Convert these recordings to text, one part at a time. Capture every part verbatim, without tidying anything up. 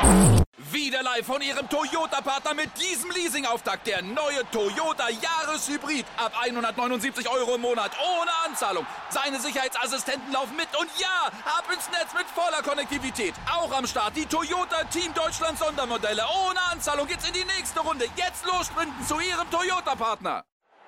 Wieder live von Ihrem Toyota-Partner mit diesem Leasing-Auftakt. Der neue Toyota Jahreshybrid. Ab hundertneunundsiebzig Euro im Monat. Ohne Anzahlung. Seine Sicherheitsassistenten laufen mit. Und ja, ab ins Netz mit voller Konnektivität. Auch am Start die Toyota Team Deutschland Sondermodelle. Ohne Anzahlung geht's in die nächste Runde. Jetzt los sprinten zu Ihrem Toyota-Partner.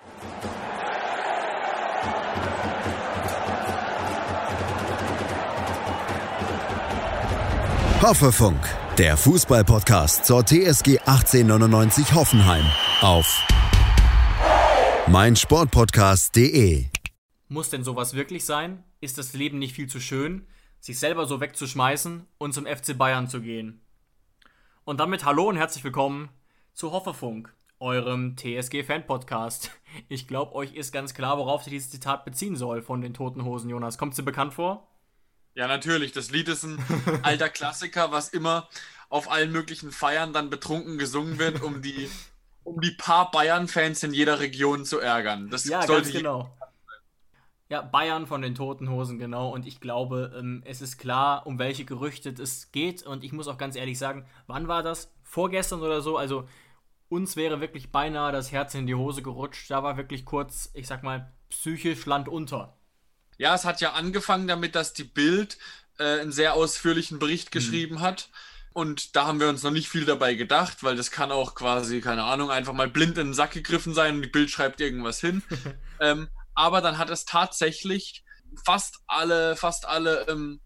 Hoffefunk, der Fußball-Podcast zur T S G achtzehnhundertneunundneunzig Hoffenheim auf meinsportpodcast punkt de. Muss denn sowas wirklich sein? Ist das Leben nicht viel zu schön, sich selber so wegzuschmeißen und zum F C Bayern zu gehen? Und damit hallo und herzlich willkommen zu Hoffefunk, eurem T S G-Fan-Podcast. Ich glaube, euch ist ganz klar, worauf sich dieses Zitat beziehen soll von den Toten Hosen, Jonas. Kommt es dir bekannt vor? Ja, natürlich. Das Lied ist ein alter Klassiker, was immer auf allen möglichen Feiern dann betrunken gesungen wird, um die, um die paar Bayern-Fans in jeder Region zu ärgern. Das ja, sollte ganz genau. Ja, Bayern von den Toten Hosen, genau. Und ich glaube, ähm, es ist klar, um welche Gerüchte es geht. Und ich muss auch ganz ehrlich sagen, wann war das? Vorgestern oder so? Also uns wäre wirklich beinahe das Herz in die Hose gerutscht. Da war wirklich kurz, ich sag mal, psychisch Land unter. Ja, es hat ja angefangen damit, dass die Bild äh, einen sehr ausführlichen Bericht geschrieben mhm. hat. Und da haben wir uns noch nicht viel dabei gedacht, weil das kann auch quasi, keine Ahnung, einfach mal blind in den Sack gegriffen sein und die Bild schreibt irgendwas hin. ähm, aber dann hat es tatsächlich fast alle, fast alle ähm,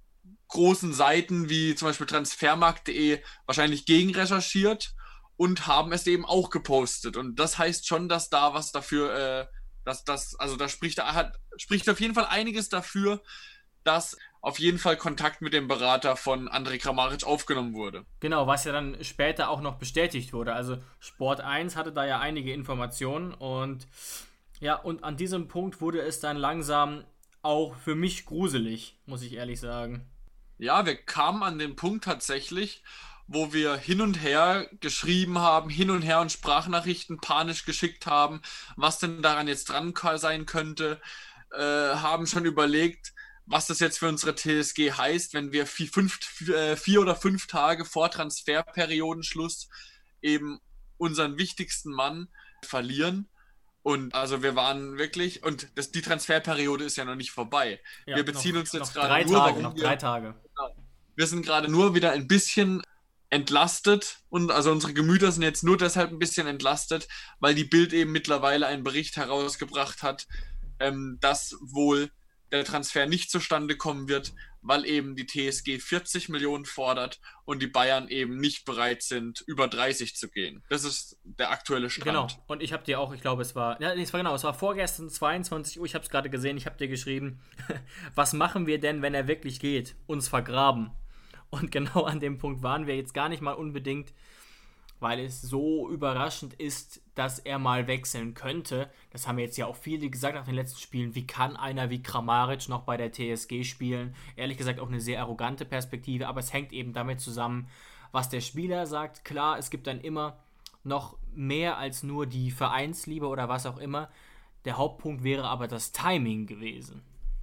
großen Seiten, wie zum Beispiel transfermarkt punkt de, wahrscheinlich gegenrecherchiert und haben es eben auch gepostet. Und das heißt schon, dass da was dafür... Äh, Dass das, also da spricht, hat, spricht auf jeden Fall einiges dafür, dass auf jeden Fall Kontakt mit dem Berater von Andrej Kramaric aufgenommen wurde. Genau, was ja dann später auch noch bestätigt wurde. Also Sport eins hatte da ja einige Informationen und ja, und an diesem Punkt wurde es dann langsam auch für mich gruselig, muss ich ehrlich sagen. Ja, wir kamen an den Punkt tatsächlich, wo wir hin und her geschrieben haben, hin und her und Sprachnachrichten panisch geschickt haben, was denn daran jetzt dran sein könnte, äh, haben schon überlegt, was das jetzt für unsere T S G heißt, wenn wir vier, fünf, vier oder fünf Tage vor Transferperiodenschluss eben unseren wichtigsten Mann verlieren. Und also wir waren wirklich, und das, die Transferperiode ist ja noch nicht vorbei. Ja, wir beziehen noch, uns jetzt noch gerade drei nur, Tage, noch wir, drei Tage. Wir sind gerade nur wieder ein bisschen entlastet und also unsere Gemüter sind jetzt nur deshalb ein bisschen entlastet, weil die Bild eben mittlerweile einen Bericht herausgebracht hat, ähm, dass wohl der Transfer nicht zustande kommen wird, weil eben die T S G vierzig Millionen fordert und die Bayern eben nicht bereit sind, über dreißig zu gehen. Das ist der aktuelle Stand. Genau, und ich habe dir auch, ich glaube es war, ja, es war genau, es war vorgestern zweiundzwanzig Uhr, ich habe es gerade gesehen, ich habe dir geschrieben, was machen wir denn, wenn er wirklich geht? Uns vergraben. Und genau an dem Punkt waren wir jetzt gar nicht mal unbedingt, weil es so überraschend ist, dass er mal wechseln könnte. Das haben jetzt ja auch viele gesagt nach den letzten Spielen. Wie kann einer wie Kramaric noch bei der T S G spielen? Ehrlich gesagt auch eine sehr arrogante Perspektive, aber es hängt eben damit zusammen, was der Spieler sagt. Klar, es gibt dann immer noch mehr als nur die Vereinsliebe oder was auch immer. Der Hauptpunkt wäre aber das Timing gewesen.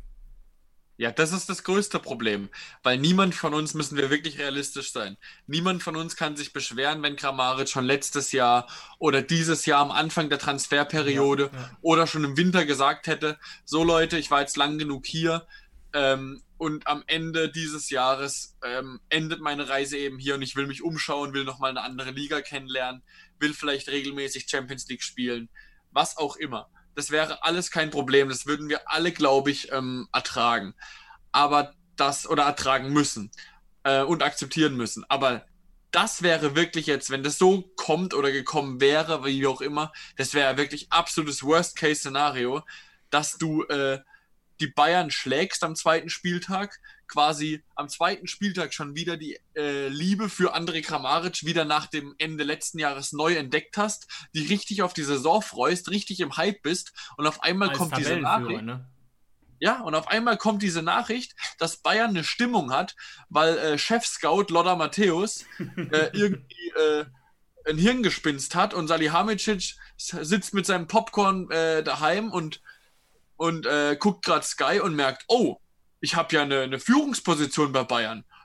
Ja, das ist das größte Problem, weil niemand von uns, müssen wir wirklich realistisch sein, niemand von uns kann sich beschweren, wenn Kramaric schon letztes Jahr oder dieses Jahr am Anfang der Transferperiode ja, ja. oder schon im Winter gesagt hätte, so Leute, ich war jetzt lang genug hier ähm, und am Ende dieses Jahres ähm, endet meine Reise eben hier und ich will mich umschauen, will nochmal eine andere Liga kennenlernen, will vielleicht regelmäßig Champions League spielen, was auch immer. Das wäre alles kein Problem. Das würden wir alle, glaube ich, ähm, ertragen. Aber das, oder ertragen müssen äh, und akzeptieren müssen. Aber das wäre wirklich jetzt, wenn das so kommt oder gekommen wäre, wie auch immer, das wäre wirklich absolutes Worst-Case-Szenario, dass du äh, die Bayern schlägst am zweiten Spieltag, quasi am zweiten Spieltag schon wieder die äh, Liebe für Andrej Kramaric wieder nach dem Ende letzten Jahres neu entdeckt hast, die richtig auf die Saison freust, richtig im Hype bist und auf einmal Als kommt diese Nachricht. Ne? Ja, und auf einmal kommt diese Nachricht, dass Bayern eine Stimmung hat, weil äh, Chef-Scout Lothar Matthäus äh, irgendwie äh, ein Hirngespinst hat und Salihamidzic sitzt mit seinem Popcorn äh, daheim und und äh, guckt gerade Sky und merkt, oh, ich habe ja eine, eine Führungsposition bei Bayern.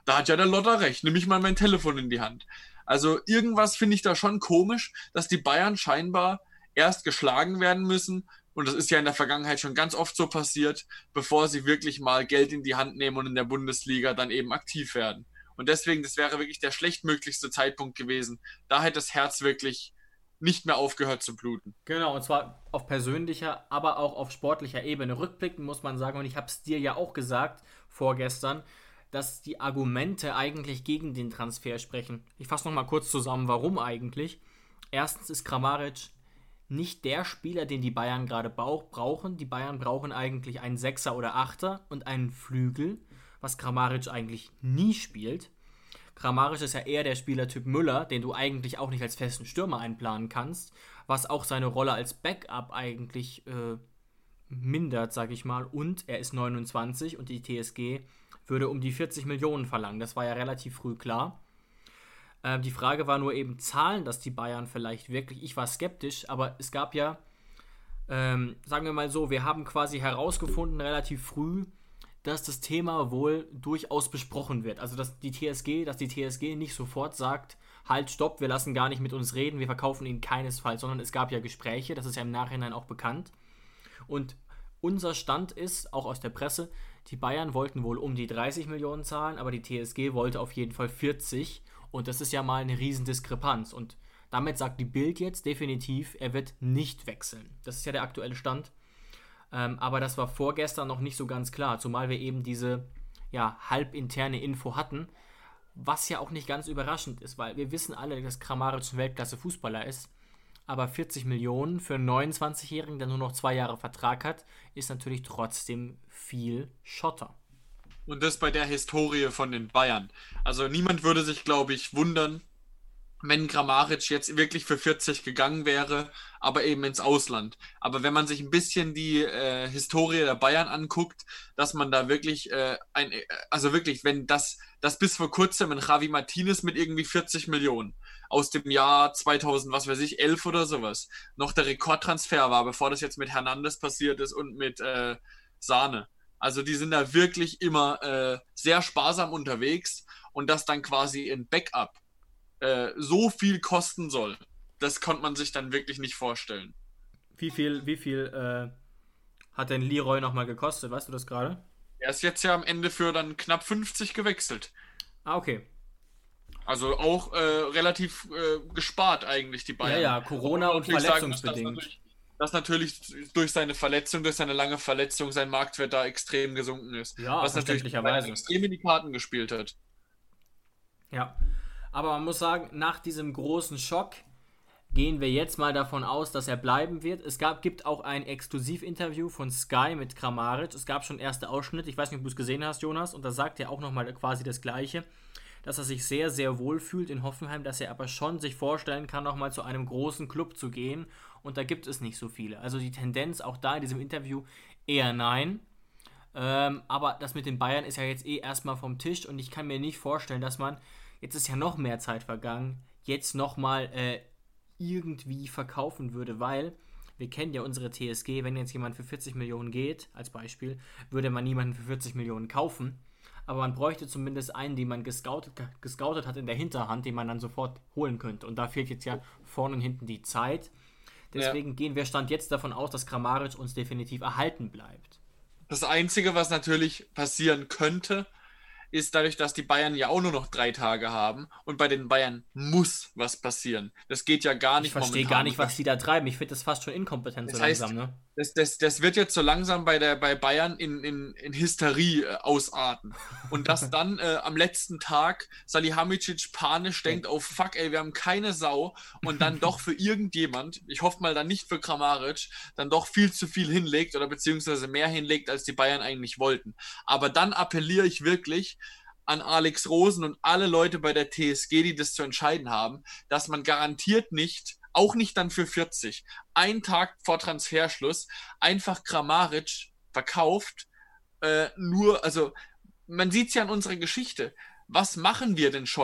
da hat ja der Lotter recht, nehme ich mal mein Telefon in die Hand. Also irgendwas finde ich da schon komisch, dass die Bayern scheinbar erst geschlagen werden müssen, und das ist ja in der Vergangenheit schon ganz oft so passiert, bevor sie wirklich mal Geld in die Hand nehmen und in der Bundesliga dann eben aktiv werden. Und deswegen, das wäre wirklich der schlechtmöglichste Zeitpunkt gewesen. Da hätte das Herz wirklich nicht mehr aufgehört zu bluten. Genau, und zwar auf persönlicher, aber auch auf sportlicher Ebene. Rückblickend muss man sagen, und ich habe es dir ja auch gesagt vorgestern, dass die Argumente eigentlich gegen den Transfer sprechen. Ich fasse nochmal kurz zusammen, warum eigentlich. Erstens ist Kramaric nicht der Spieler, den die Bayern gerade brauchen. Die Bayern brauchen eigentlich einen Sechser oder Achter und einen Flügel, was Kramaric eigentlich nie spielt. Kramaric ist ja eher der Spielertyp Müller, den du eigentlich auch nicht als festen Stürmer einplanen kannst, was auch seine Rolle als Backup eigentlich äh, mindert, sag ich mal. Und er ist neunundzwanzig und die T S G würde um die vierzig Millionen verlangen. Das war ja relativ früh klar. Ähm, die Frage war nur eben, zahlen das die Bayern vielleicht wirklich? Ich war skeptisch, aber es gab ja, ähm, sagen wir mal so, wir haben quasi herausgefunden relativ früh, dass das Thema wohl durchaus besprochen wird. Also dass die T S G, dass die T S G nicht sofort sagt, halt, stopp, wir lassen gar nicht mit uns reden, wir verkaufen ihn keinesfalls, sondern es gab ja Gespräche, das ist ja im Nachhinein auch bekannt. Und unser Stand ist, auch aus der Presse, die Bayern wollten wohl um die dreißig Millionen zahlen, aber die T S G wollte auf jeden Fall vierzig, und das ist ja mal eine Riesendiskrepanz. Und damit sagt die Bild jetzt definitiv, er wird nicht wechseln. Das ist ja der aktuelle Stand. Ähm, aber das war vorgestern noch nicht so ganz klar, zumal wir eben diese ja, halbinterne Info hatten, was ja auch nicht ganz überraschend ist, weil wir wissen alle, dass Kramaric ein Weltklasse-Fußballer ist, aber vierzig Millionen für einen neunundzwanzigjährigen, der nur noch zwei Jahre Vertrag hat, ist natürlich trotzdem viel Schotter. Und das bei der Historie von den Bayern. Also niemand würde sich, glaube ich, wundern, wenn Kramaric jetzt wirklich für vierzig gegangen wäre, aber eben ins Ausland. Aber wenn man sich ein bisschen die äh, Historie der Bayern anguckt, dass man da wirklich, äh, ein, also wirklich, wenn das, das bis vor kurzem ein Javi Martinez mit irgendwie vierzig Millionen aus dem Jahr zweitausend, was weiß ich, elf oder sowas, noch der Rekordtransfer war, bevor das jetzt mit Hernandez passiert ist und mit äh, Sahne. Also die sind da wirklich immer äh, sehr sparsam unterwegs, und dass dann quasi ein Backup äh, so viel kosten soll, das konnte man sich dann wirklich nicht vorstellen. Wie viel, wie viel äh, hat denn Leroy nochmal gekostet? Weißt du das gerade? Er ist jetzt ja am Ende für dann knapp fünfzig gewechselt. Ah, okay. Also auch äh, relativ äh, gespart eigentlich, die Bayern. Ja, ja, Corona und verletzungsbedingt. Sagen, dass, natürlich, dass natürlich durch seine Verletzung, durch seine lange Verletzung sein Marktwert da extrem gesunken ist. Ja, was natürlich verständlicherweise extrem in die Karten gespielt hat. Ja, aber man muss sagen, nach diesem großen Schock gehen wir jetzt mal davon aus, dass er bleiben wird. Es gab, gibt auch ein Exklusivinterview von Sky mit Kramaric. Es gab schon erste Ausschnitte. Ich weiß nicht, ob du es gesehen hast, Jonas. Und da sagt er auch nochmal quasi das Gleiche, dass er sich sehr, sehr wohl fühlt in Hoffenheim, dass er aber schon sich vorstellen kann, nochmal zu einem großen Club zu gehen. Und da gibt es nicht so viele. Also die Tendenz auch da in diesem Interview eher nein. Ähm, aber das mit den Bayern ist ja jetzt eh erstmal vom Tisch. Und ich kann mir nicht vorstellen, dass man, jetzt ist ja noch mehr Zeit vergangen, jetzt nochmal äh, irgendwie verkaufen würde, weil wir kennen ja unsere T S G, wenn jetzt jemand für vierzig Millionen geht, als Beispiel, würde man niemanden für vierzig Millionen kaufen, aber man bräuchte zumindest einen, den man gescoutet, gescoutet hat in der Hinterhand, den man dann sofort holen könnte, und da fehlt jetzt ja vorne und hinten die Zeit, deswegen ja. Gehen wir Stand jetzt davon aus, dass Kramaric uns definitiv erhalten bleibt. Das Einzige, was natürlich passieren könnte, ist dadurch, dass die Bayern ja auch nur noch drei Tage haben, und bei den Bayern muss was passieren. Das geht ja gar nicht momentan. Ich verstehe gar nicht, was die da treiben. Ich finde das fast schon inkompetent so langsam. Ne? Das, das, das wird jetzt so langsam bei, der, bei Bayern in, in, in Hysterie äh, ausarten. Und dass dann äh, am letzten Tag Salihamidzic panisch denkt, oh fuck ey, wir haben keine Sau, und dann doch für irgendjemand, ich hoffe mal dann nicht für Kramaric, dann doch viel zu viel hinlegt oder beziehungsweise mehr hinlegt, als die Bayern eigentlich wollten. Aber dann appelliere ich wirklich an Alex Rosen und alle Leute bei der T S G, die das zu entscheiden haben, dass man garantiert nicht, auch nicht dann für vierzig, einen Tag vor Transferschluss, einfach Kramaric verkauft. Äh, nur, also man sieht es ja an unserer Geschichte. Was machen wir denn schon?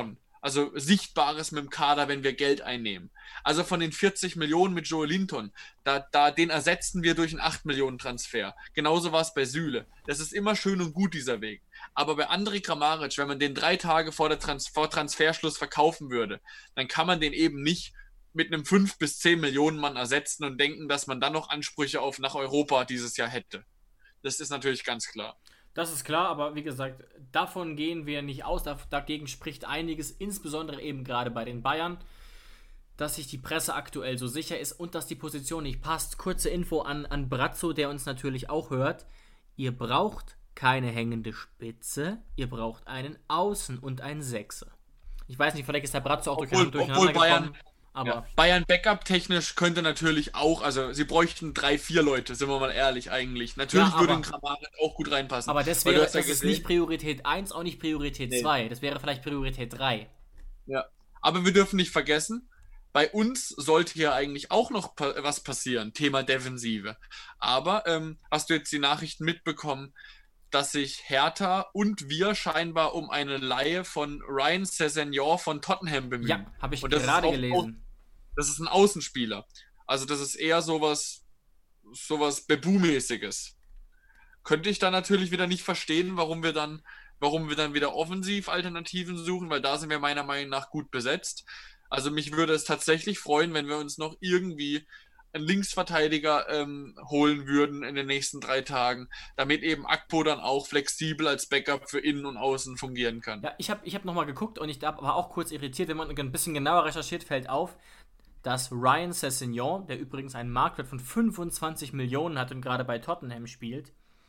Also Sichtbares mit dem Kader, wenn wir Geld einnehmen. Also von den vierzig Millionen mit Joe Linton, da, da, den ersetzen wir durch einen acht Millionen Transfer. Genauso war es bei Süle. Das ist immer schön und gut, dieser Weg. Aber bei Andrej Kramaric, wenn man den drei Tage vor, der Trans- vor Transferschluss verkaufen würde, dann kann man den eben nicht mit einem fünf bis zehn Millionen Mann ersetzen und denken, dass man dann noch Ansprüche auf nach Europa dieses Jahr hätte. Das ist natürlich ganz klar. Das ist klar, aber wie gesagt, davon gehen wir nicht aus. Dagegen spricht einiges, insbesondere eben gerade bei den Bayern, dass sich die Presse aktuell so sicher ist und dass die Position nicht passt. Kurze Info an, an Brazzo, der uns natürlich auch hört. Ihr braucht keine hängende Spitze, ihr braucht einen Außen und einen Sechser. Ich weiß nicht, vielleicht ist der Brazzo auch obwohl, durcheinander obwohl Bayern, gekommen. Aber ja, Bayern Backup-technisch könnte natürlich auch, also sie bräuchten drei, vier Leute, sind wir mal ehrlich eigentlich. Natürlich ja, würde ein Kramaric auch gut reinpassen. Aber das, wäre, das ja ist gesehen, nicht Priorität eins, auch nicht Priorität nee. zwei. Das wäre vielleicht Priorität drei. Ja, aber wir dürfen nicht vergessen, bei uns sollte hier eigentlich auch noch pa- was passieren, Thema Defensive. Aber ähm, hast du jetzt die Nachrichten mitbekommen, dass sich Hertha und wir scheinbar um eine Leihe von Ryan Sessegnon von Tottenham bemühen. Ja, habe ich und das gerade ist auch, gelesen. Das ist ein Außenspieler. Also das ist eher sowas, sowas Bebu-mäßiges. Könnte ich dann natürlich wieder nicht verstehen, warum wir dann, warum wir dann wieder Offensiv-Alternativen suchen, weil da sind wir meiner Meinung nach gut besetzt. Also mich würde es tatsächlich freuen, wenn wir uns noch irgendwie einen Linksverteidiger ähm, holen würden in den nächsten drei Tagen, damit eben Akpo dann auch flexibel als Backup für Innen und Außen fungieren kann. Ja, ich habe ich hab nochmal geguckt und ich war auch kurz irritiert, wenn man ein bisschen genauer recherchiert, fällt auf, dass Ryan Sessegnon, der übrigens einen Marktwert von fünfundzwanzig Millionen hat und gerade bei Tottenham spielt,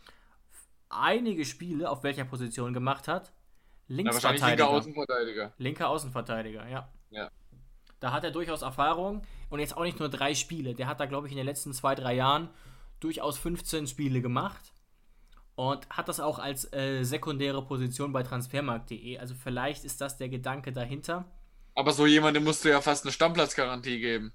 einige Spiele auf welcher Position gemacht hat. Linksverteidiger. Ja, linker Außenverteidiger. Linker Außenverteidiger, ja. Ja. Da hat er durchaus Erfahrung und jetzt auch nicht nur drei Spiele. Der hat da, glaube ich, in den letzten zwei, drei Jahren durchaus fünfzehn Spiele gemacht und hat das auch als äh, sekundäre Position bei transfermarkt punkt de. Also vielleicht ist das der Gedanke dahinter. Aber so jemandem musst du ja fast eine Stammplatzgarantie geben.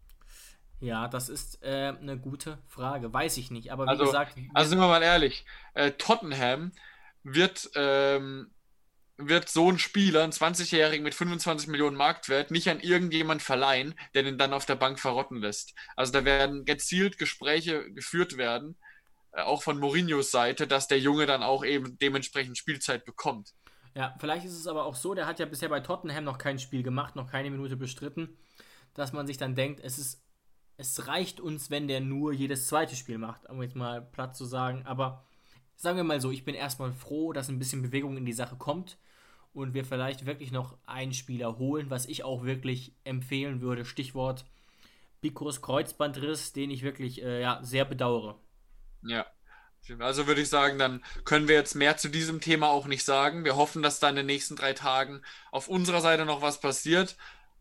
Ja, das ist äh, eine gute Frage. Weiß ich nicht. Aber wie also, gesagt... Also sind wir mal ehrlich. Äh, Tottenham wird... Ähm, wird so ein Spieler, ein zwanzigjährigen mit fünfundzwanzig Millionen Marktwert, nicht an irgendjemand verleihen, der den dann auf der Bank verrotten lässt. Also da werden gezielt Gespräche geführt werden, äh, auch von Mourinhos Seite, dass der Junge dann auch eben dementsprechend Spielzeit bekommt. Ja, vielleicht ist es aber auch so, der hat ja bisher bei Tottenham noch kein Spiel gemacht, noch keine Minute bestritten, dass man sich dann denkt, es ist, es reicht uns, wenn der nur jedes zweite Spiel macht, um jetzt mal platt zu sagen, aber sagen wir mal so, ich bin erstmal froh, dass ein bisschen Bewegung in die Sache kommt und wir vielleicht wirklich noch einen Spieler holen, was ich auch wirklich empfehlen würde. Stichwort Bikros Kreuzbandriss, den ich wirklich äh, ja, sehr bedauere. Ja, also würde ich sagen, dann können wir jetzt mehr zu diesem Thema auch nicht sagen. Wir hoffen, dass da in den nächsten drei Tagen auf unserer Seite noch was passiert.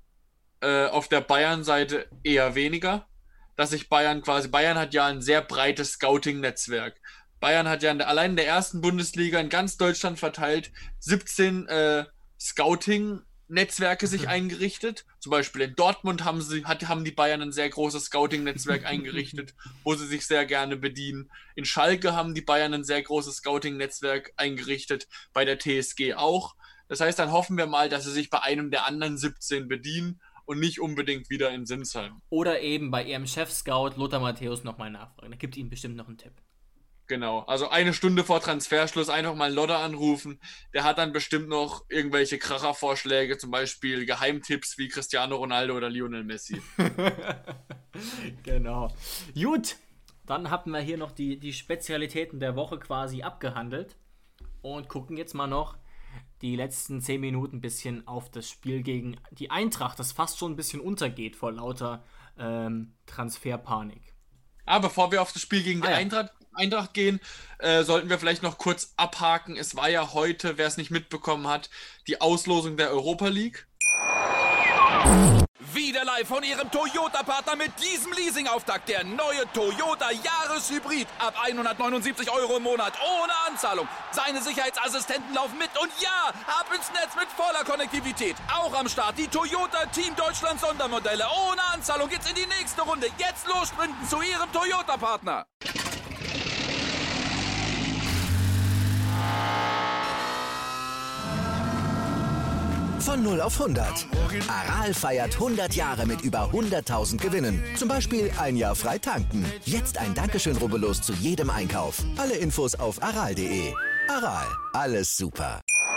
Äh, auf der Bayern-Seite eher weniger. Dass sich Bayern quasi, Bayern hat ja ein sehr breites Scouting-Netzwerk. Bayern hat ja in der, allein in der ersten Bundesliga in ganz Deutschland verteilt siebzehn äh, Scouting-Netzwerke sich eingerichtet. Zum Beispiel in Dortmund haben, sie, hat, haben die Bayern ein sehr großes Scouting-Netzwerk eingerichtet, wo sie sich sehr gerne bedienen. In Schalke haben die Bayern ein sehr großes Scouting-Netzwerk eingerichtet, bei der T S G auch. Das heißt, dann hoffen wir mal, dass sie sich bei einem der anderen siebzehn bedienen und nicht unbedingt wieder in Sinsheim. Oder eben bei ihrem Chef-Scout Lothar Matthäus nochmal nachfragen. Da gibt ihnen bestimmt noch einen Tipp. Genau, also eine Stunde vor Transferschluss einfach mal Lothar anrufen. Der hat dann bestimmt noch irgendwelche Krachervorschläge, zum Beispiel Geheimtipps wie Cristiano Ronaldo oder Lionel Messi. Genau. Gut, dann hatten wir hier noch die, die Spezialitäten der Woche quasi abgehandelt und gucken jetzt mal noch die letzten zehn Minuten ein bisschen auf das Spiel gegen die Eintracht, das fast schon ein bisschen untergeht vor lauter ähm, Transferpanik. Ah, bevor wir auf das Spiel gegen die ah, ja. Eintracht, Eintracht gehen, äh, sollten wir vielleicht noch kurz abhaken. Es war ja heute, wer es nicht mitbekommen hat, die Auslosung der Europa League. Wieder live von Ihrem Toyota-Partner mit diesem Leasing-Auftakt. Der neue Toyota Jahreshybrid. Ab hundertneunundsiebzig Euro im Monat. Ohne Anzahlung. Seine Sicherheitsassistenten laufen mit. Und ja, ab ins Netz mit voller Konnektivität. Auch am Start die Toyota Team Deutschland Sondermodelle. Ohne Anzahlung geht's in die nächste Runde. Jetzt los sprinten zu Ihrem Toyota-Partner. Von null auf hundert. Aral feiert hundert Jahre mit über hunderttausend Gewinnen. Zum Beispiel ein Jahr frei tanken. Jetzt ein Dankeschön, rubbellos zu jedem Einkauf. Alle Infos auf aral punkt de. Aral, alles super.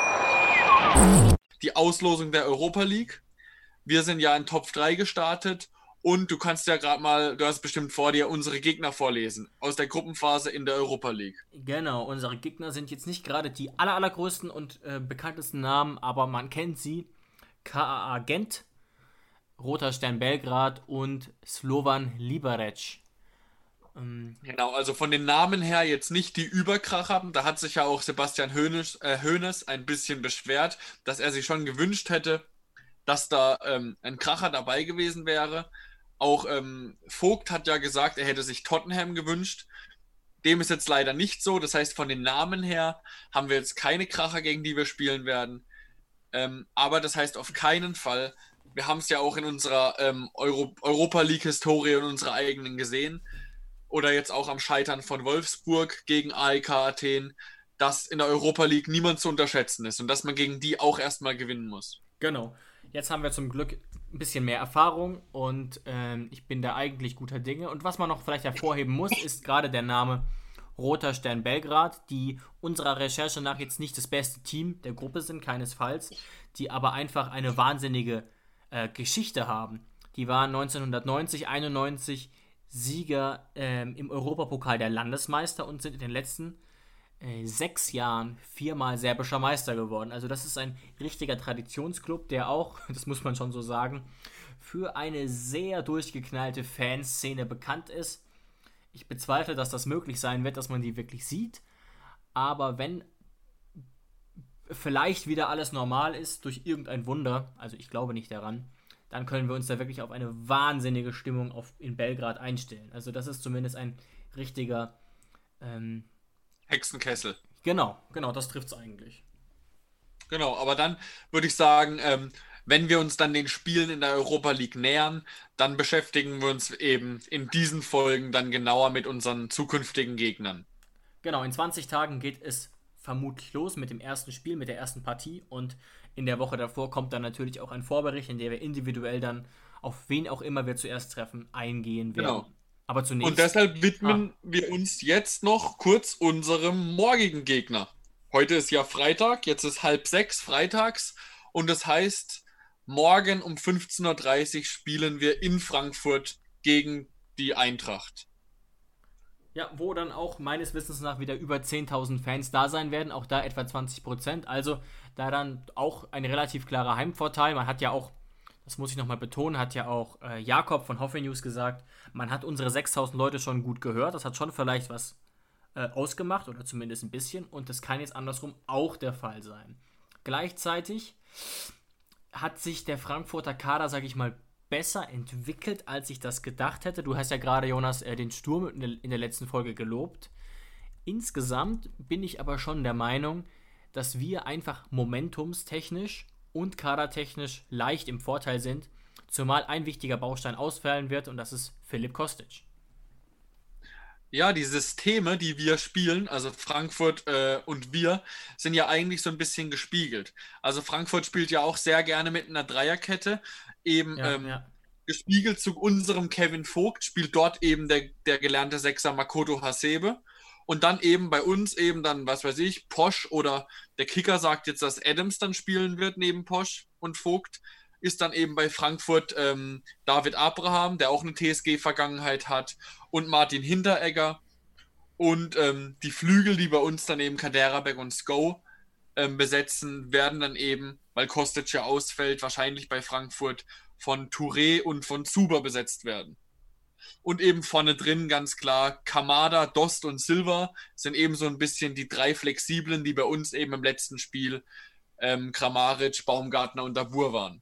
Die Auslosung der Europa League. Wir sind ja in Top drei gestartet. Und du kannst ja gerade mal, du hast bestimmt vor dir, unsere Gegner vorlesen. Aus der Gruppenphase in der Europa League. Genau, unsere Gegner sind jetzt nicht gerade die aller, allergrößten und äh, bekanntesten Namen, aber man kennt sie. K A A Gent, Roter Stern Belgrad und Slovan Liberec. Ähm, genau, also von den Namen her jetzt nicht die Überkrach haben. Da hat sich ja auch Sebastian Hoeneß, äh, Hoeneß ein bisschen beschwert, dass er sich schon gewünscht hätte, dass da ähm, ein Kracher dabei gewesen wäre. Auch ähm, Vogt hat ja gesagt, er hätte sich Tottenham gewünscht. Dem ist jetzt leider nicht so. Das heißt, von den Namen her haben wir jetzt keine Kracher, gegen die wir spielen werden. Ähm, aber das heißt auf keinen Fall, wir haben es ja auch in unserer ähm, Euro- Europa League-Historie und unserer eigenen gesehen, oder jetzt auch am Scheitern von Wolfsburg gegen A E K Athen, dass in der Europa League niemand zu unterschätzen ist und dass man gegen die auch erstmal gewinnen muss. Genau. Jetzt haben wir zum Glück ein bisschen mehr Erfahrung und ähm, ich bin da eigentlich guter Dinge. Und was man noch vielleicht hervorheben muss, ist gerade der Name Roter Stern Belgrad, die unserer Recherche nach jetzt nicht das beste Team der Gruppe sind, keinesfalls, die aber einfach eine wahnsinnige äh, Geschichte haben. Die waren neunzehnhundertneunzig, einundneunzig Sieger ähm, im Europapokal der Landesmeister und sind in den letzten äh, sechs Jahren viermal serbischer Meister geworden. Also das ist ein richtiger Traditionsclub, der auch, das muss man schon so sagen, für eine sehr durchgeknallte Fanszene bekannt ist. Ich bezweifle, dass das möglich sein wird, dass man die wirklich sieht. Aber wenn vielleicht wieder alles normal ist durch irgendein Wunder, also ich glaube nicht daran, dann können wir uns da wirklich auf eine wahnsinnige Stimmung auf, in Belgrad einstellen. Also das ist zumindest ein richtiger ähm, Hexenkessel. Genau, genau, das trifft es eigentlich. Genau, aber dann würde ich sagen, ähm, wenn wir uns dann den Spielen in der Europa League nähern, dann beschäftigen wir uns eben in diesen Folgen dann genauer mit unseren zukünftigen Gegnern. Genau, in zwanzig Tagen geht es vermutlich los mit dem ersten Spiel, mit der ersten Partie und in der Woche davor kommt dann natürlich auch ein Vorbericht, in dem wir individuell dann auf wen auch immer wir zuerst treffen, eingehen werden. Genau. Aber zunächst... Und deshalb widmen ah. wir uns jetzt noch kurz unserem morgigen Gegner. Heute ist ja Freitag, jetzt ist halb sechs freitags und das heißt, morgen um fünfzehn Uhr dreißig spielen wir in Frankfurt gegen die Eintracht. Ja, wo dann auch meines Wissens nach wieder über zehntausend Fans da sein werden, auch da etwa zwanzig Prozent. Also da dann auch ein relativ klarer Heimvorteil. Man hat ja auch, das muss ich nochmal betonen, hat ja auch äh, Jakob von Hoffe News gesagt, man hat unsere sechstausend Leute schon gut gehört. Das hat schon vielleicht was äh, ausgemacht oder zumindest ein bisschen und das kann jetzt andersrum auch der Fall sein. Gleichzeitig hat sich der Frankfurter Kader, sage ich mal, besser entwickelt, als ich das gedacht hätte. Du hast ja gerade, Jonas, äh, den Sturm in der, in der letzten Folge gelobt. Insgesamt bin ich aber schon der Meinung, dass wir einfach momentumstechnisch und kadertechnisch leicht im Vorteil sind, zumal ein wichtiger Baustein ausfallen wird und das ist Filip Kostic. Ja, die Systeme, die wir spielen, also Frankfurt äh, und wir, sind ja eigentlich so ein bisschen gespiegelt. Also Frankfurt spielt ja auch sehr gerne mit einer Dreierkette, eben Ja, ähm, ja. gespiegelt zu unserem Kevin Vogt, spielt dort eben der, der gelernte Sechser Makoto Hasebe und dann eben bei uns eben dann, was weiß ich, Posch oder der Kicker sagt jetzt, dass Adams dann spielen wird neben Posch und Vogt, ist dann eben bei Frankfurt ähm, David Abraham, der auch eine T S G-Vergangenheit hat, und Martin Hinteregger. Und ähm, die Flügel, die bei uns dann eben Kaderabek und Sko ähm, besetzen, werden dann eben, weil Kostic ja ausfällt, wahrscheinlich bei Frankfurt von Touré und von Zuber besetzt werden. Und eben vorne drin ganz klar Kamada, Dost und Silva sind eben so ein bisschen die drei Flexiblen, die bei uns eben im letzten Spiel ähm, Kramaric, Baumgartner und Dabur waren.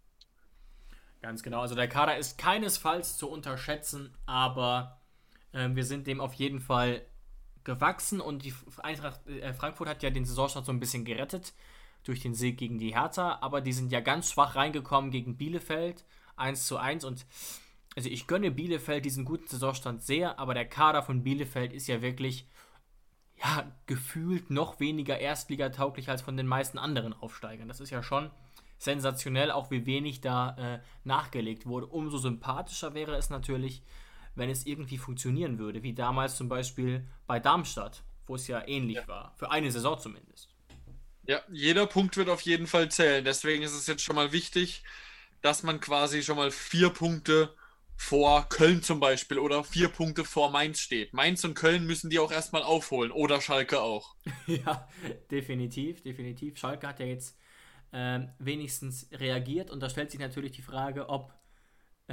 Ganz genau, also der Kader ist keinesfalls zu unterschätzen, aber äh, wir sind dem auf jeden Fall gewachsen und die Eintracht äh, Frankfurt hat ja den Saisonstart so ein bisschen gerettet durch den Sieg gegen die Hertha, aber die sind ja ganz schwach reingekommen gegen Bielefeld, eins zu eins und also ich gönne Bielefeld diesen guten Saisonstand sehr, aber der Kader von Bielefeld ist ja wirklich ja, gefühlt noch weniger erstligatauglich als von den meisten anderen Aufsteigern. Das ist ja schon sensationell, auch wie wenig da äh, nachgelegt wurde. Umso sympathischer wäre es natürlich, wenn es irgendwie funktionieren würde, wie damals zum Beispiel bei Darmstadt, wo es ja ähnlich ja. war, für eine Saison zumindest. Ja, jeder Punkt wird auf jeden Fall zählen. Deswegen ist es jetzt schon mal wichtig, dass man quasi schon mal vier Punkte vor Köln zum Beispiel oder vier Punkte vor Mainz steht. Mainz und Köln müssen die auch erstmal aufholen oder Schalke auch. Ja, definitiv, definitiv. Schalke hat ja jetzt äh, wenigstens reagiert und da stellt sich natürlich die Frage, ob äh,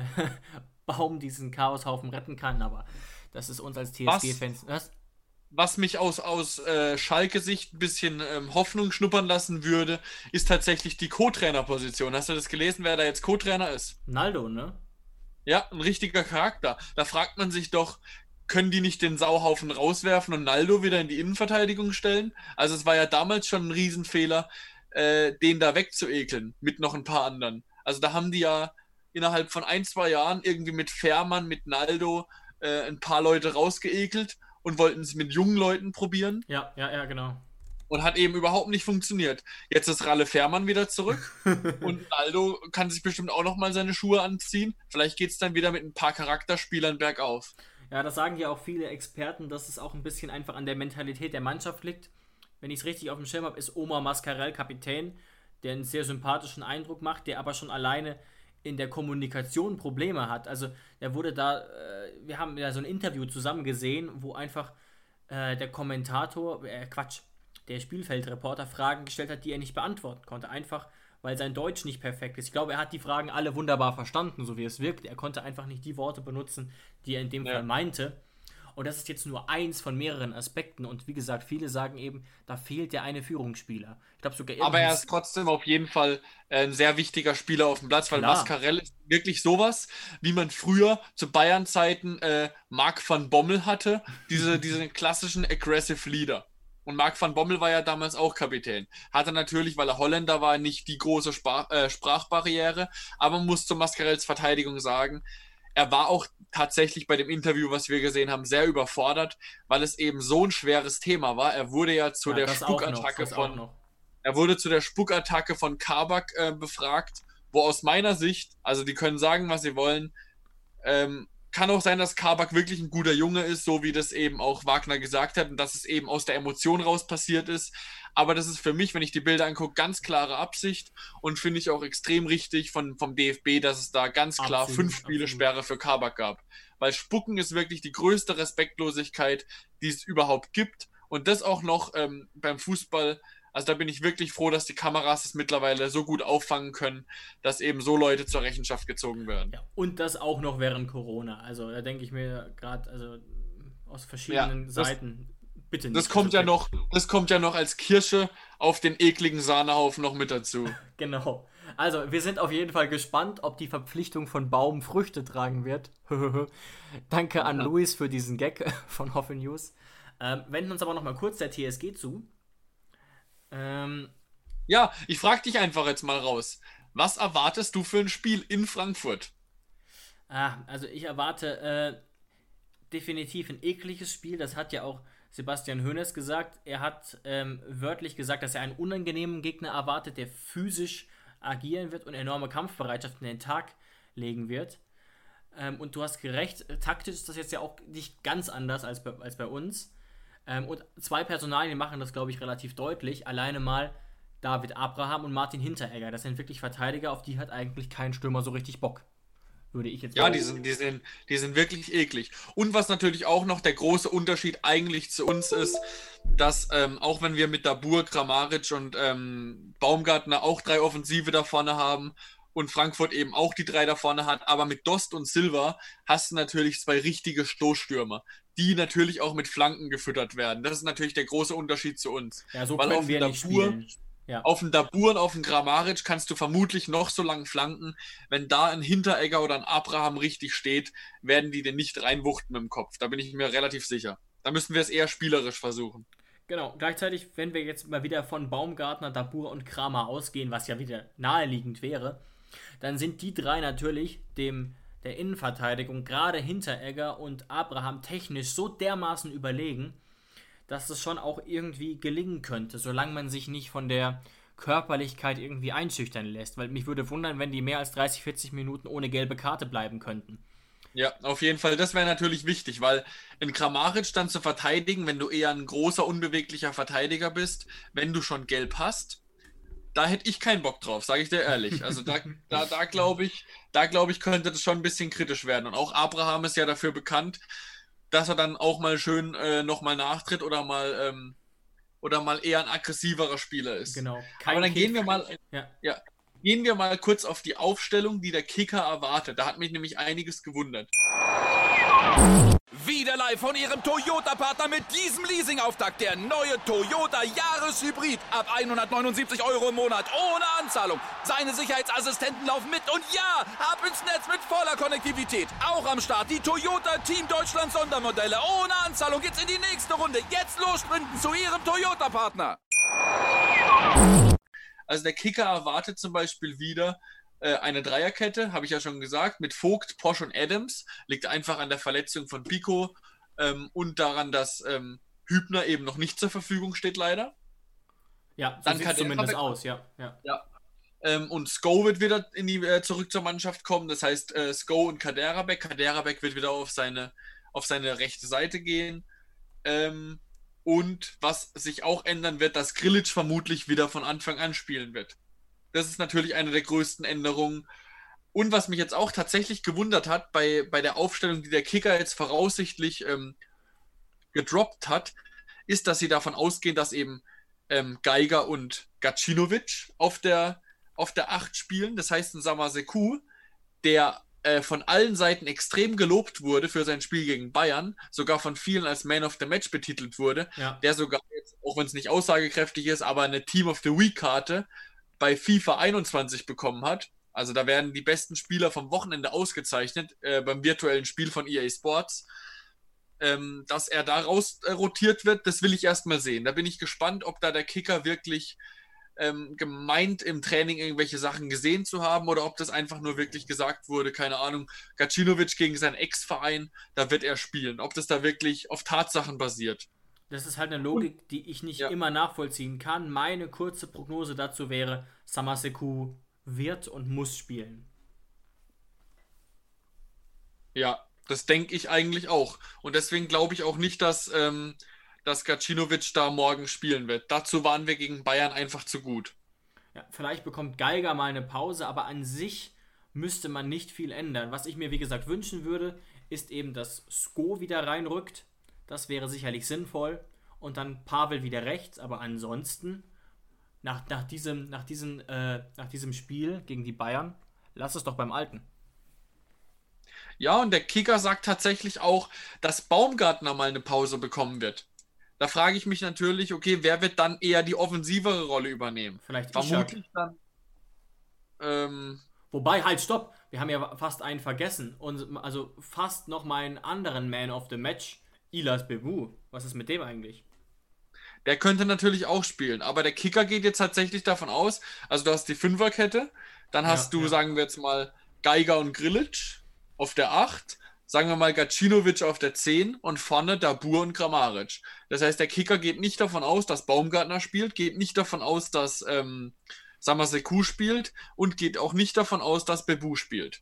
Baum diesen Chaoshaufen retten kann, aber das ist uns als T S G-Fans... Was? Was mich aus, aus äh, Schalke-Sicht ein bisschen ähm, Hoffnung schnuppern lassen würde, ist tatsächlich die Co-Trainer-Position. Hast du das gelesen, wer da jetzt Co-Trainer ist? Naldo, ne? Ja, ein richtiger Charakter. Da fragt man sich doch, können die nicht den Sauhaufen rauswerfen und Naldo wieder in die Innenverteidigung stellen? Also es war ja damals schon ein Riesenfehler, äh, den da wegzuekeln, mit noch ein paar anderen. Also da haben die ja innerhalb von ein, zwei Jahren irgendwie mit Fährmann, mit Naldo äh, ein paar Leute rausgeekelt und wollten es mit jungen Leuten probieren. Ja, ja, ja, genau. Und hat eben überhaupt nicht funktioniert. Jetzt ist Ralle Fährmann wieder zurück und Naldo kann sich bestimmt auch nochmal seine Schuhe anziehen. Vielleicht geht es dann wieder mit ein paar Charakterspielern bergauf. Ja, das sagen ja auch viele Experten, dass es auch ein bisschen einfach an der Mentalität der Mannschaft liegt. Wenn ich es richtig auf dem Schirm habe, ist Omar Mascarell Kapitän, der einen sehr sympathischen Eindruck macht, der aber schon alleine in der Kommunikation Probleme hat. Also er wurde da, äh, wir haben ja so ein Interview zusammen gesehen, wo einfach äh, der Kommentator, äh, Quatsch, der Spielfeldreporter Fragen gestellt hat, die er nicht beantworten konnte. Einfach, weil sein Deutsch nicht perfekt ist. Ich glaube, er hat die Fragen alle wunderbar verstanden, so wie es wirkt. Er konnte einfach nicht die Worte benutzen, die er in dem ja. Fall meinte. Und das ist jetzt nur eins von mehreren Aspekten. Und wie gesagt, viele sagen eben, da fehlt der eine Führungsspieler. Ich glaube sogar Aber er ist trotzdem auf jeden Fall ein sehr wichtiger Spieler auf dem Platz, weil Klar. Mascarell ist wirklich sowas, wie man früher zu Bayern-Zeiten äh, Marc van Bommel hatte. Diese, diese klassischen Aggressive Leader. Und Marc van Bommel war ja damals auch Kapitän. Hatte natürlich, weil er Holländer war, nicht die große Sprach, äh, Sprachbarriere. Aber man muss zu Mascarells Verteidigung sagen, er war auch tatsächlich bei dem Interview, was wir gesehen haben, sehr überfordert, weil es eben so ein schweres Thema war. Er wurde ja zu ja, der Spuckattacke von er wurde zu der Spuckattacke von Kabak äh, befragt, wo aus meiner Sicht, also die können sagen, was sie wollen, ähm, kann auch sein, dass Kabak wirklich ein guter Junge ist, so wie das eben auch Wagner gesagt hat und dass es eben aus der Emotion raus passiert ist. Aber das ist für mich, wenn ich die Bilder angucke, ganz klare Absicht und finde ich auch extrem richtig von, vom D F B, dass es da ganz klar absolut, fünf Spiele Sperre für Kabak gab. Weil Spucken ist wirklich die größte Respektlosigkeit, die es überhaupt gibt. Und das auch noch ähm, beim Fußball. Also da bin ich wirklich froh, dass die Kameras es mittlerweile so gut auffangen können, dass eben so Leute zur Rechenschaft gezogen werden. Ja, und das auch noch während Corona. Also da denke ich mir gerade, also aus verschiedenen ja, das, Seiten, bitte nicht. Das kommt ja noch, das kommt ja noch als Kirsche auf den ekligen Sahnehaufen noch mit dazu. Genau. Also wir sind auf jeden Fall gespannt, ob die Verpflichtung von Baum Früchte tragen wird. Danke an ja. Luis für diesen Gag von Hoffe News. Ähm, wenden uns aber noch mal kurz der T S G zu. Ähm, ja, ich frage dich einfach jetzt mal raus. Was erwartest du für ein Spiel in Frankfurt? Ah, also ich erwarte äh, definitiv ein ekliges Spiel. Das hat ja auch Sebastian Hoeneß gesagt. Er hat ähm, wörtlich gesagt, dass er einen unangenehmen Gegner erwartet, der physisch agieren wird und enorme Kampfbereitschaft in den Tag legen wird. Ähm, und du hast gerecht, taktisch ist das jetzt ja auch nicht ganz anders als bei, als bei uns. Ähm, und zwei Personalien machen das, glaube ich, relativ deutlich. Alleine mal David Abraham und Martin Hinteregger. Das sind wirklich Verteidiger, auf die hat eigentlich kein Stürmer so richtig Bock. Würde ich jetzt Ja, die sind, die, sind, die sind wirklich eklig. Und was natürlich auch noch der große Unterschied eigentlich zu uns ist, dass ähm, auch wenn wir mit Dabur, Kramaric und ähm, Baumgartner auch drei Offensive da vorne haben und Frankfurt eben auch die drei da vorne hat, aber mit Dost und Silva hast du natürlich zwei richtige Stoßstürmer, die natürlich auch mit Flanken gefüttert werden. Das ist natürlich der große Unterschied zu uns. Ja, so Weil können wir nicht spielen. Ja. Auf dem Dabur und auf dem Kramaric kannst du vermutlich noch so lange flanken. Wenn da ein Hinteregger oder ein Abraham richtig steht, werden die den nicht reinwuchten mit dem Kopf. Da bin ich mir relativ sicher. Da müssen wir es eher spielerisch versuchen. Genau, gleichzeitig, wenn wir jetzt mal wieder von Baumgartner, Dabur und Kramer ausgehen, was ja wieder naheliegend wäre, dann sind die drei natürlich dem der Innenverteidigung, gerade Hinteregger und Abraham, technisch so dermaßen überlegen, dass es schon auch irgendwie gelingen könnte, solange man sich nicht von der Körperlichkeit irgendwie einschüchtern lässt, weil mich würde wundern, wenn die mehr als dreißig, vierzig Minuten ohne gelbe Karte bleiben könnten. Ja, auf jeden Fall. Das wäre natürlich wichtig, weil in Kramaric dann zu verteidigen, wenn du eher ein großer, unbeweglicher Verteidiger bist, wenn du schon gelb hast, da hätte ich keinen Bock drauf, sage ich dir ehrlich. Also da, da, da glaube ich, da glaube ich, könnte das schon ein bisschen kritisch werden. Und auch Abraham ist ja dafür bekannt, dass er dann auch mal schön äh, nochmal nachtritt oder mal, ähm, oder mal eher ein aggressiverer Spieler ist. Genau. Aber dann gehen wir mal... Ja. ja. Gehen wir mal kurz auf die Aufstellung, die der Kicker erwartet. Da hat mich nämlich einiges gewundert. Wieder live von Ihrem Toyota-Partner mit diesem Leasing-Auftakt. Der neue Toyota Jahreshybrid. Ab hundertneunundsiebzig Euro im Monat. Ohne Anzahlung. Seine Sicherheitsassistenten laufen mit. Und ja, ab ins Netz mit voller Konnektivität. Auch am Start die Toyota Team Deutschland Sondermodelle. Ohne Anzahlung geht's in die nächste Runde. Jetzt los sprinten zu Ihrem Toyota-Partner. Also der Kicker erwartet zum Beispiel wieder äh, eine Dreierkette, habe ich ja schon gesagt, mit Vogt, Posch und Adams. Liegt einfach an der Verletzung von Pico ähm, und daran, dass ähm, Hübner eben noch nicht zur Verfügung steht, leider. Ja, so Dann sieht kann es zumindest er, aus, ja. ja. ja. Ähm, und Sko wird wieder in die, äh, zurück zur Mannschaft kommen. Das heißt, äh, Sko und Kaderabek. Kaderabek wird wieder auf seine, auf seine rechte Seite gehen. Ähm, Und was sich auch ändern wird, dass Grilic vermutlich wieder von Anfang an spielen wird. Das ist natürlich eine der größten Änderungen. Und was mich jetzt auch tatsächlich gewundert hat, bei, bei der Aufstellung, die der Kicker jetzt voraussichtlich ähm, gedroppt hat, ist, dass sie davon ausgehen, dass eben ähm, Geiger und Gacinovic auf der, auf der acht spielen. Das heißt, ein Samaseku, der von allen Seiten extrem gelobt wurde für sein Spiel gegen Bayern, sogar von vielen als Man of the Match betitelt wurde, ja. der sogar jetzt, auch wenn es nicht aussagekräftig ist, aber eine Team of the Week-Karte bei FIFA einundzwanzig bekommen hat. Also da werden die besten Spieler vom Wochenende ausgezeichnet, äh, beim virtuellen Spiel von E A Sports. Ähm, dass er da raus äh, rotiert wird, das will ich erstmal sehen. Da bin ich gespannt, ob da der Kicker wirklich Ähm, gemeint im Training irgendwelche Sachen gesehen zu haben oder ob das einfach nur wirklich gesagt wurde, keine Ahnung, Gacinovic gegen seinen Ex-Verein, da wird er spielen. Ob das da wirklich auf Tatsachen basiert. Das ist halt eine Logik, die ich nicht ja. immer nachvollziehen kann. Meine kurze Prognose dazu wäre, Samaseku wird und muss spielen. Ja, das denke ich eigentlich auch. Und deswegen glaube ich auch nicht, dass ähm, dass Gacinovic da morgen spielen wird. Dazu waren wir gegen Bayern einfach zu gut. Ja, vielleicht bekommt Geiger mal eine Pause, aber an sich müsste man nicht viel ändern. Was ich mir, wie gesagt, wünschen würde, ist eben, dass Sko wieder reinrückt. Das wäre sicherlich sinnvoll. Und dann Pavel wieder rechts. Aber ansonsten, nach, nach, diesem, nach, diesem, äh, nach diesem Spiel gegen die Bayern, lass es doch beim Alten. Ja, und der Kicker sagt tatsächlich auch, dass Baumgartner mal eine Pause bekommen wird. Da frage ich mich natürlich, okay, wer wird dann eher die offensivere Rolle übernehmen? Vielleicht Vermutlich Ishak. dann. Ähm, Wobei, halt, stopp! Wir haben ja fast einen vergessen. Und also fast noch mal einen anderen Man of the Match, Ilas Bebu. Was ist mit dem eigentlich? Der könnte natürlich auch spielen, aber der Kicker geht jetzt tatsächlich davon aus, also du hast die Fünferkette, dann hast Ja, du, ja. sagen wir jetzt mal, Geiger und Grilic auf der acht, sagen wir mal Gacinovic auf der zehn und vorne Dabur und Kramaric. Das heißt, der Kicker geht nicht davon aus, dass Baumgartner spielt, geht nicht davon aus, dass ähm, Samaseku spielt und geht auch nicht davon aus, dass Bebu spielt.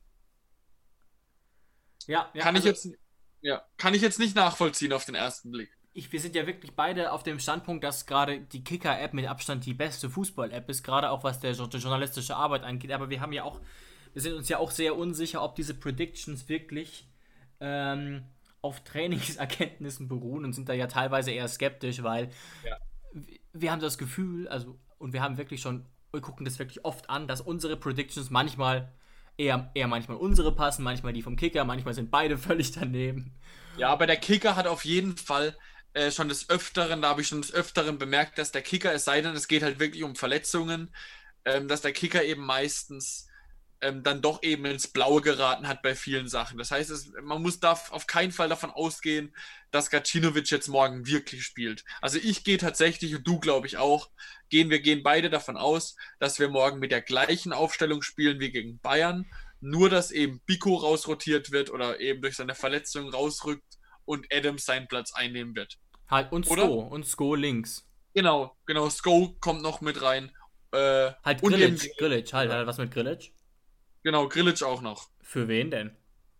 Ja, ja kann, also, ich jetzt, ja, kann ich jetzt nicht nachvollziehen auf den ersten Blick. Ich, wir sind ja wirklich beide auf dem Standpunkt, dass gerade die Kicker-App mit Abstand die beste Fußball-App ist, gerade auch was der, die journalistische Arbeit angeht. Aber wir haben ja auch, wir sind uns ja auch sehr unsicher, ob diese Predictions wirklich ähm, auf Trainingserkenntnissen beruhen und sind da ja teilweise eher skeptisch, weil Ja. wir, wir haben das Gefühl, also und wir haben wirklich schon, wir gucken das wirklich oft an, dass unsere Predictions manchmal eher, eher manchmal unsere passen, manchmal die vom Kicker, manchmal sind beide völlig daneben. Ja, aber der Kicker hat auf jeden Fall äh, schon des Öfteren, da habe ich schon des Öfteren bemerkt, dass der Kicker, es sei denn, es geht halt wirklich um Verletzungen, ähm, dass der Kicker eben meistens ähm, dann doch eben ins Blaue geraten hat bei vielen Sachen. Das heißt, es, man muss da auf keinen Fall davon ausgehen, dass Gacinovic jetzt morgen wirklich spielt. Also ich gehe tatsächlich, und du glaube ich auch, gehen wir gehen beide davon aus, dass wir morgen mit der gleichen Aufstellung spielen wie gegen Bayern, nur dass eben Biko rausrotiert wird oder eben durch seine Verletzung rausrückt und Adams seinen Platz einnehmen wird. Halt, und Oder? Sko, und Sko links. Genau, genau, Sko kommt noch mit rein Äh, Halt und Grillitsch, eben- Grillitsch, halt, halt was mit Grillitsch. Genau, Grillitsch auch noch. Für wen denn?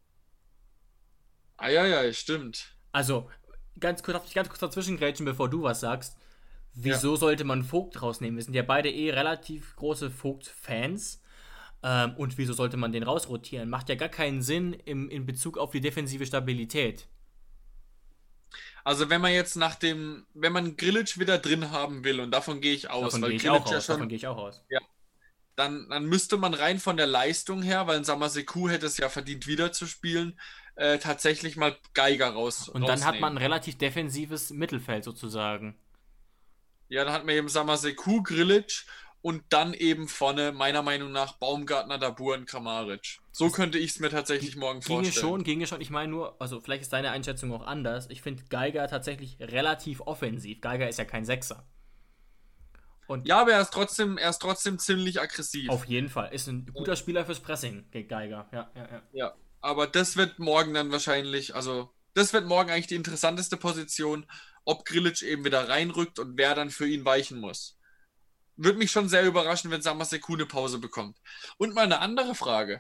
Ah ja, ja, stimmt. Also, ganz kurz, darf ich ganz kurz dazwischen grätschen, bevor du was sagst. Wieso sollte man Vogt rausnehmen? Wir sind ja beide eh relativ große Vogt-Fans. Ähm, und wieso sollte man den rausrotieren? Macht ja gar keinen Sinn im, in Bezug auf die defensive Stabilität. Also wenn man jetzt nach dem, wenn man Grillitsch wieder drin haben will, und davon gehe ich aus, Davon weil gehe ich Grillitsch auch ja aus. schon, Davon gehe ich auch aus. dann, dann müsste man rein von der Leistung her, weil ein Samaseku hätte es ja verdient, wieder zu spielen, äh, tatsächlich mal Geiger raus. Und dann hat rausnehmen. man ein relativ defensives Mittelfeld sozusagen. Ja, dann hat man eben Samaseku, Grillitsch und dann eben vorne, meiner Meinung nach, Baumgartner, Dabur und Kramaric. So könnte ich es mir tatsächlich morgen Ginge vorstellen. schon, ginge schon. Ich meine nur, also vielleicht ist deine Einschätzung auch anders. Ich finde Geiger tatsächlich relativ offensiv. Geiger ist ja kein Sechser. Und Ja, aber er ist trotzdem, er ist trotzdem ziemlich aggressiv. auf jeden Fall. Ist ein guter Spieler fürs Pressing, Geiger. Ja, ja, ja. Ja, aber das wird morgen dann wahrscheinlich, also das wird morgen eigentlich die interessanteste Position, ob Grillitsch eben wieder reinrückt und wer dann für ihn weichen muss. Würde mich schon sehr überraschen, wenn Samaseku eine Pause bekommt. Und mal eine andere Frage.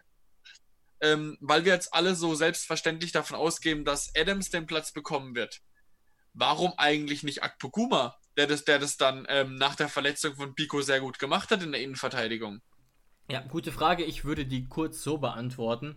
Ähm, weil wir jetzt alle so selbstverständlich davon ausgehen, dass Adams den Platz bekommen wird. Warum eigentlich nicht Akpoguma, der das, der das dann ähm, nach der Verletzung von Pico sehr gut gemacht hat in der Innenverteidigung? Ja, gute Frage. Ich würde die kurz so beantworten.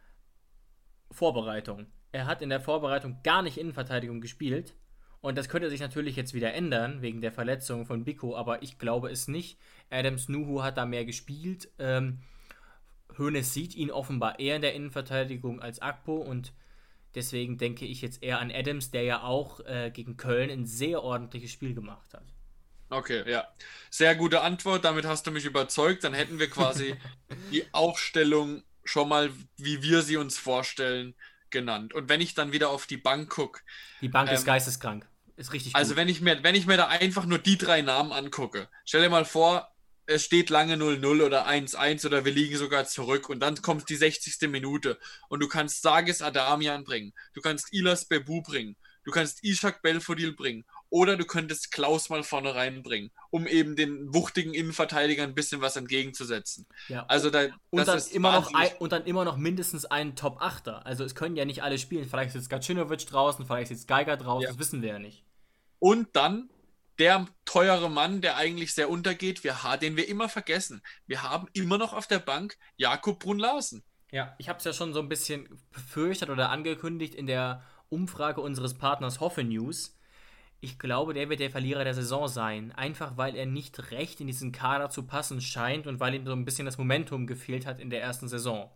Vorbereitung. Er hat in der Vorbereitung gar nicht Innenverteidigung gespielt. Und das könnte sich natürlich jetzt wieder ändern, wegen der Verletzung von Biko, aber ich glaube es nicht. Adams Nuhu hat da mehr gespielt. Ähm, Hoeneß sieht ihn offenbar eher in der Innenverteidigung als Akpo und deswegen denke ich jetzt eher an Adams, der ja auch äh, gegen Köln ein sehr ordentliches Spiel gemacht hat. Okay, ja. Sehr gute Antwort, damit hast du mich überzeugt. Dann hätten wir quasi die Aufstellung schon mal, wie wir sie uns vorstellen, genannt. Und wenn ich dann wieder auf die Bank gucke, Die Bank ist Ähm, geisteskrank. Ist richtig also gut. wenn ich mir, wenn ich mir da einfach nur die drei Namen angucke, stell dir mal vor, es steht lange null null oder eins eins oder wir liegen sogar zurück und dann kommt die sechzigste Minute und du kannst Sages Adamian bringen, du kannst Ilas Bebu bringen, du kannst Ishak Belfodil bringen oder du könntest Klaus mal vorne reinbringen, um eben den wuchtigen Innenverteidigern ein bisschen was entgegenzusetzen. Ja. Also da, Und das dann, ist immer noch wahnsinnig- ein, und dann immer noch mindestens einen Top-Achter. Also es können ja nicht alle spielen. Vielleicht ist jetzt Gacinovic draußen, vielleicht ist jetzt Geiger draußen, Ja. das wissen wir ja nicht. Und dann der teure Mann, der eigentlich sehr untergeht, wir, ha- den wir immer vergessen. Wir haben immer noch auf der Bank Jakob Brun-Larsen. Ja, ich habe es ja schon so ein bisschen befürchtet oder angekündigt in der Umfrage unseres Partners Hoffe News. Ich glaube, der wird der Verlierer der Saison sein. Einfach weil er nicht recht in diesen Kader zu passen scheint und weil ihm so ein bisschen das Momentum gefehlt hat in der ersten Saison.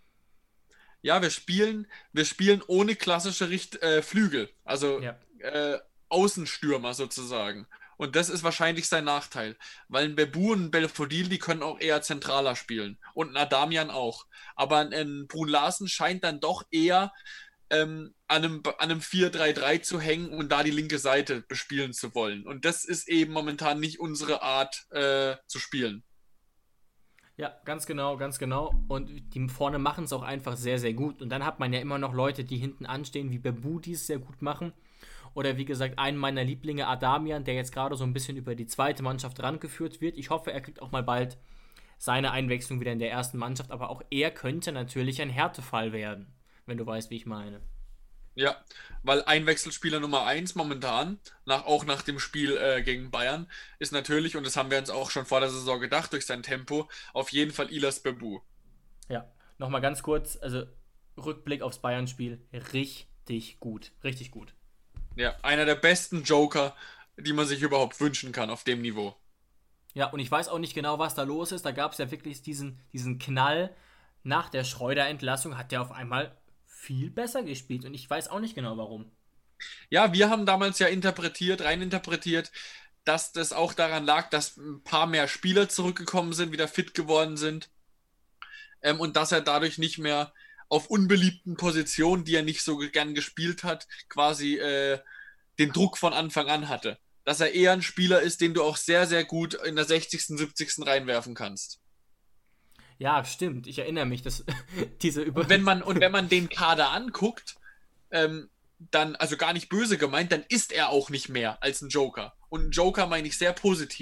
Ja, wir spielen, wir spielen ohne klassische Richt äh, Flügel, also Ja. äh, Außenstürmer sozusagen. Und das ist wahrscheinlich sein Nachteil, weil ein Bebu und ein Belfodil, die können auch eher zentraler spielen und ein Adamian auch. Aber ein Brun Larsen scheint dann doch eher ähm, an einem, an einem vier drei drei zu hängen und da die linke Seite bespielen zu wollen. Und das ist eben momentan nicht unsere Art äh, zu spielen. Ja, ganz genau, ganz genau. Und die vorne machen es auch einfach sehr, sehr gut. Und dann hat man ja immer noch Leute, die hinten anstehen, wie Bebu, die es sehr gut machen. Oder wie gesagt, einen meiner Lieblinge, Adamian, der jetzt gerade so ein bisschen über die zweite Mannschaft rangeführt wird. Ich hoffe, er kriegt auch mal bald seine Einwechslung wieder in der ersten Mannschaft. Aber auch er könnte natürlich ein Härtefall werden, wenn du weißt, wie ich meine. Ja, weil Einwechselspieler Nummer eins momentan, nach, auch nach dem Spiel äh, gegen Bayern, ist natürlich, und das haben wir uns auch schon vor der Saison gedacht, durch sein Tempo, auf jeden Fall Ilas Bebu. Ja, nochmal ganz kurz, also Rückblick aufs Bayern-Spiel, richtig gut, richtig gut. Ja, einer der besten Joker, die man sich überhaupt wünschen kann auf dem Niveau. Ja, und ich weiß auch nicht genau, was da los ist. Da gab es ja wirklich diesen, diesen Knall. Nach der Schreuder-Entlassung hat der auf einmal viel besser gespielt. Und ich weiß auch nicht genau, warum. Ja, wir haben damals ja interpretiert, reininterpretiert, dass das auch daran lag, dass ein paar mehr Spieler zurückgekommen sind, wieder fit geworden sind. Ähm, und dass er dadurch nicht mehr auf unbeliebten Positionen, die er nicht so gern gespielt hat, quasi äh, den Druck von Anfang an hatte. Dass er eher ein Spieler ist, den du auch sehr, sehr gut in der sechzigsten, siebzigsten reinwerfen kannst. Ja, stimmt. Ich erinnere mich, dass diese Über... Und wenn man, und wenn man den Kader anguckt, ähm, dann, also gar nicht böse gemeint, dann ist er auch nicht mehr als ein Joker. Und ein Joker meine ich sehr positiv.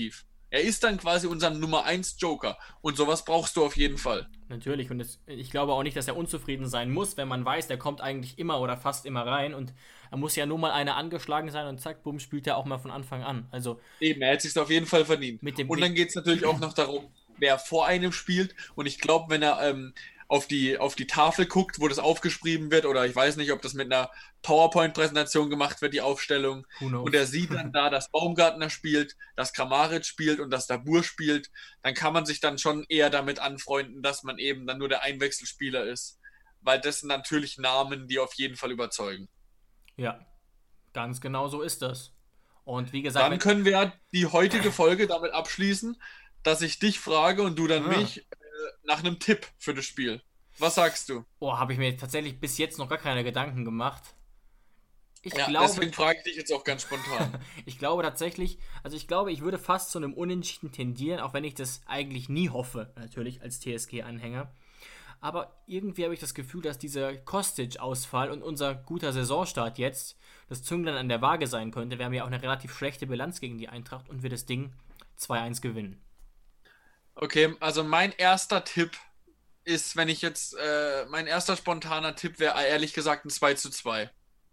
Er ist dann quasi unser Nummer eins Joker. Und sowas brauchst du auf jeden Fall. Natürlich. Und es, ich glaube auch nicht, dass er unzufrieden sein muss, wenn man weiß, der kommt eigentlich immer oder fast immer rein. Und er muss ja nur mal einer angeschlagen sein und zack, bumm, spielt er auch mal von Anfang an. Also eben, er hat sich auf jeden Fall verdient. Mit dem und dann geht es natürlich auch noch darum, wer vor einem spielt. Und ich glaube, wenn er ähm, auf die, auf die Tafel guckt, wo das aufgeschrieben wird, oder ich weiß nicht, ob das mit einer PowerPoint-Präsentation gemacht wird, die Aufstellung, und er sieht dann da, dass Baumgartner spielt, dass Kramaric spielt und dass Dabur spielt, dann kann man sich dann schon eher damit anfreunden, dass man eben dann nur der Einwechselspieler ist, weil das sind natürlich Namen, die auf jeden Fall überzeugen. Ja, ganz genau so ist das. Und wie gesagt... Dann können wir die heutige Folge damit abschließen, dass ich dich frage und du dann ah. mich... nach einem Tipp für das Spiel. Was sagst du? Oh, habe ich mir tatsächlich bis jetzt noch gar keine Gedanken gemacht. Ich ja, glaube, deswegen frage ich dich jetzt auch ganz spontan. Ich glaube tatsächlich, also ich glaube, ich würde fast zu einem Unentschieden tendieren, auch wenn ich das eigentlich nie hoffe, natürlich als T S G-Anhänger. Aber irgendwie habe ich das Gefühl, dass dieser Kostic-Ausfall und unser guter Saisonstart jetzt das Zünglein an der Waage sein könnte. Wir haben ja auch eine relativ schlechte Bilanz gegen die Eintracht und wir das Ding zwei eins gewinnen. Okay, also mein erster Tipp ist, wenn ich jetzt, äh, mein erster spontaner Tipp wäre ehrlich gesagt ein zwei zu zwei.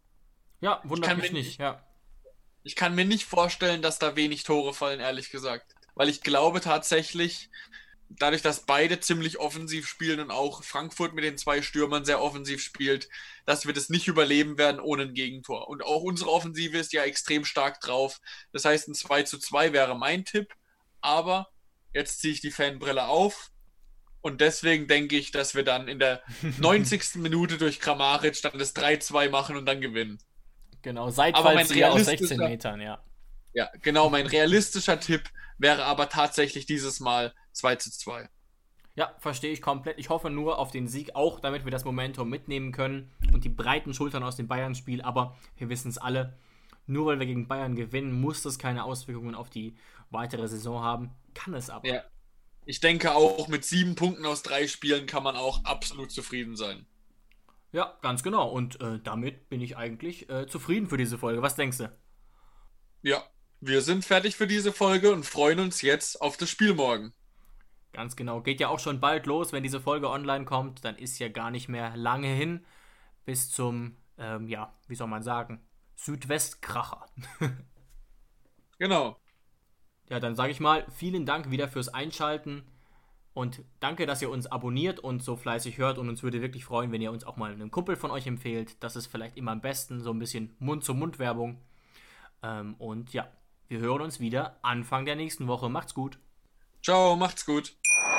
Ja, wundert mich mir, nicht, ja. Ich kann mir nicht vorstellen, dass da wenig Tore fallen, ehrlich gesagt. Weil ich glaube tatsächlich, dadurch, dass beide ziemlich offensiv spielen und auch Frankfurt mit den zwei Stürmern sehr offensiv spielt, dass wir das nicht überleben werden ohne ein Gegentor. Und auch unsere Offensive ist ja extrem stark drauf. Das heißt, ein zwei zu zwei wäre mein Tipp, aber jetzt ziehe ich die Fanbrille auf und deswegen denke ich, dass wir dann in der neunzigsten Minute durch Kramaric dann das drei zwei machen und dann gewinnen. Genau, Seitfallzieher aus sechzehn Metern, ja. Ja, genau, mein realistischer Tipp wäre aber tatsächlich dieses Mal zwei zu zwei. Ja, verstehe ich komplett. Ich hoffe nur auf den Sieg, auch damit wir das Momentum mitnehmen können und die breiten Schultern aus dem Bayern-Spiel, aber wir wissen es alle, nur weil wir gegen Bayern gewinnen, muss das keine Auswirkungen auf die weitere Saison haben. Kann es aber. Ja. Ich denke auch, mit sieben Punkten aus drei Spielen kann man auch absolut zufrieden sein. Ja, ganz genau. Und äh, damit bin ich eigentlich äh, zufrieden für diese Folge. Was denkst du? Ja, wir sind fertig für diese Folge und freuen uns jetzt auf das Spiel morgen. Ganz genau. Geht ja auch schon bald los, wenn diese Folge online kommt. Dann ist ja gar nicht mehr lange hin bis zum, ähm, ja, wie soll man sagen, Südwestkracher. Genau. Ja, dann sage ich mal, vielen Dank wieder fürs Einschalten und danke, dass ihr uns abonniert und so fleißig hört und uns würde wirklich freuen, wenn ihr uns auch mal einen Kumpel von euch empfehlt. Das ist vielleicht immer am besten, so ein bisschen Mund-zu-Mund-Werbung. Ähm, und ja, wir hören uns wieder Anfang der nächsten Woche. Macht's gut. Ciao, macht's gut.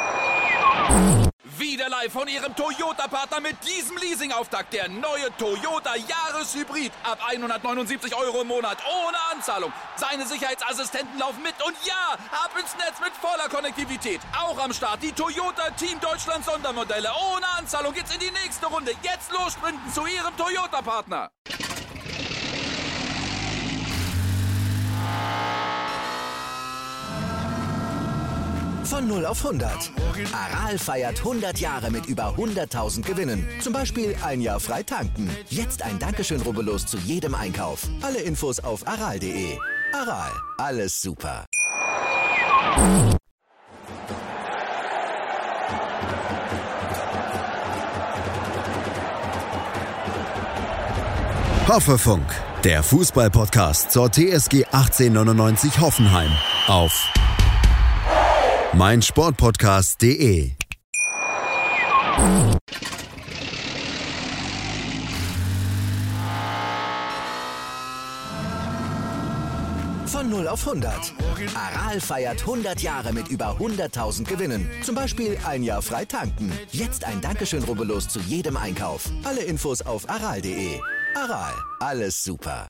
Wieder live von Ihrem Toyota-Partner mit diesem Leasing-Auftakt. Der neue Toyota Jahreshybrid. Ab hundertneunundsiebzig Euro im Monat. Ohne Anzahlung. Seine Sicherheitsassistenten laufen mit. Und ja, ab ins Netz mit voller Konnektivität. Auch am Start die Toyota Team Deutschland Sondermodelle. Ohne Anzahlung geht's in die nächste Runde. Jetzt los sprinten zu Ihrem Toyota-Partner. Von null auf hundert. Aral feiert hundert Jahre mit über hunderttausend Gewinnen. Zum Beispiel ein Jahr frei tanken. Jetzt ein Dankeschön, rubbellos zu jedem Einkauf. Alle Infos auf aral punkt de. Aral, alles super. Hoffefunk, der Fußball-Podcast zur T S G achtzehnhundertneunundneunzig Hoffenheim auf meinsportpodcast punkt de. Von null auf hundert. Aral feiert hundert Jahre mit über hunderttausend Gewinnen. Zum Beispiel ein Jahr frei tanken. Jetzt ein Dankeschön, rubbellos zu jedem Einkauf. Alle Infos auf aral punkt de. Aral, alles super.